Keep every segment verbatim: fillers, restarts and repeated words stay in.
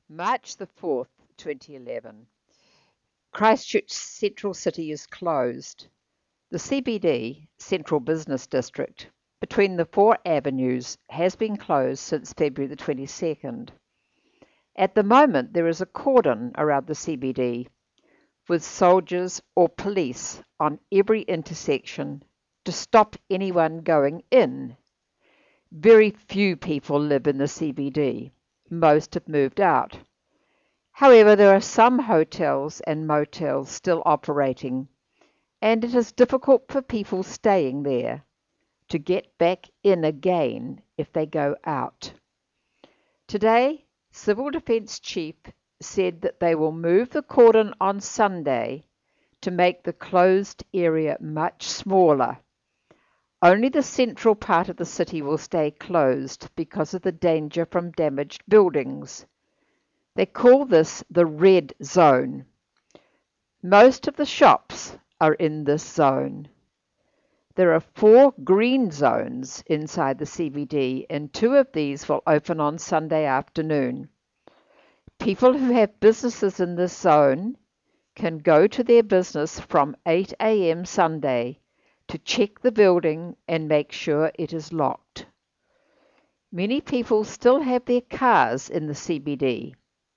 March the fourth, twenty eleven. Christchurch Central City is closed. The C B D, Central Business District, between the four avenues has been closed since February the twenty-second. At the moment, there is a cordon around the C B D with soldiers or police on every intersection to stop anyone going in. Very few people live in the C B D. Most have moved out. However, there are some hotels and motels still operating, and it is difficult for people staying there to get back in again if they go out. Today, Civil Defence Chief said that they will move the cordon on Sunday to make the closed area much smaller. Only the central part of the city will stay closed because of the danger from damaged buildings. They call this the red zone. Most of the shops are in this zone. There are four green zones inside the C B D, and two of these will open on Sunday afternoon. People who have businesses in this zone can go to their business from eight a m Sunday to check the building and make sure it is locked. Many people still have their cars in the C B D.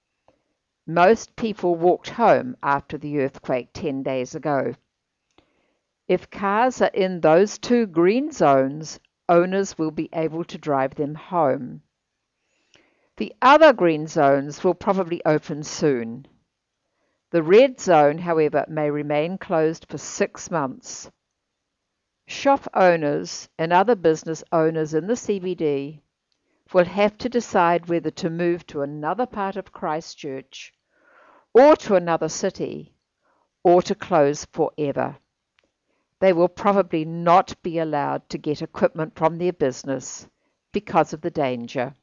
Most people walked home after the earthquake ten days ago. If cars are in those two green zones, owners will be able to drive them home. The other green zones will probably open soon. The red zone, however, may remain closed for six months. Shop owners and other business owners in the C B D will have to decide whether to move to another part of Christchurch or to another city or to close forever. They will probably not be allowed to get equipment from their business because of the danger.